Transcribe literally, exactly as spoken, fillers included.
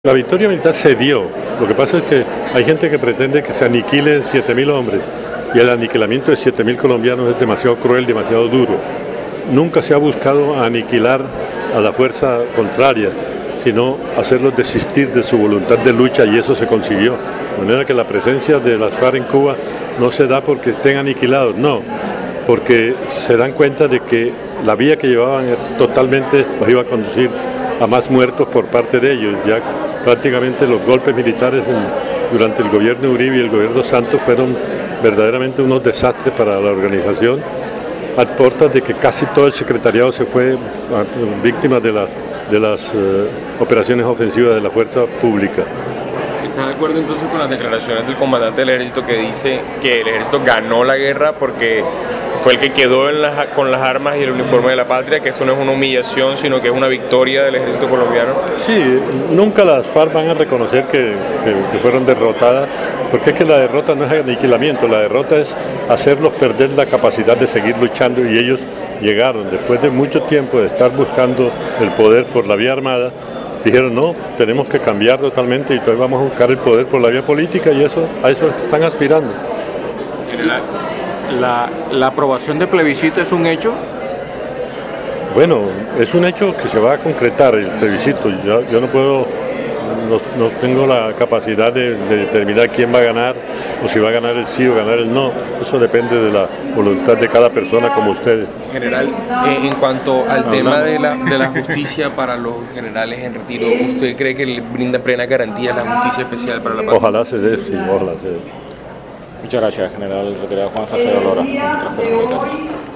La victoria militar se dio. Lo que pasa es que hay gente que pretende que se aniquilen siete mil hombres y el aniquilamiento de siete mil colombianos es demasiado cruel, demasiado duro. Nunca se ha buscado aniquilar a la fuerza contraria, sino hacerlos desistir de su voluntad de lucha, y eso se consiguió. De manera que la presencia de las FARC en Cuba no se da porque estén aniquilados, no, porque se dan cuenta de que la vía que llevaban totalmente los iba a conducir a más muertos por parte de ellos. Ya prácticamente los golpes militares en, durante el gobierno de Uribe y el gobierno Santos fueron verdaderamente unos desastres para la organización, a portas de que casi todo el secretariado se fue víctima de, la, de las uh, operaciones ofensivas de la fuerza pública. ¿Está de acuerdo entonces con las declaraciones del comandante del ejército que dice que el ejército ganó la guerra porque fue el que quedó en las, con las armas y el uniforme de la patria, que esto no es una humillación, sino que es una victoria del ejército colombiano? Sí, nunca las FARC van a reconocer que, que, que fueron derrotadas, porque es que la derrota no es aniquilamiento, la derrota es hacerlos perder la capacidad de seguir luchando, y ellos llegaron, después de mucho tiempo de estar buscando el poder por la vía armada, dijeron no, tenemos que cambiar totalmente y entonces vamos a buscar el poder por la vía política, y eso a eso están aspirando. General, ¿la, la aprobación de plebiscito es un hecho? Bueno, es un hecho que se va a concretar el plebiscito. Yo, yo no puedo, no, no tengo la capacidad de, de determinar quién va a ganar, o si va a ganar el sí o ganar el no. Eso depende de la voluntad de cada persona, como ustedes. General, eh, en cuanto al no, tema no. De, la, de la justicia para los generales en retiro, ¿usted cree que le brinda plena garantía la justicia especial para la paz? Ojalá se dé, sí, ojalá se dé. Muchas gracias, general. Secretario Juan Salcedo Lora, ministro de Militares.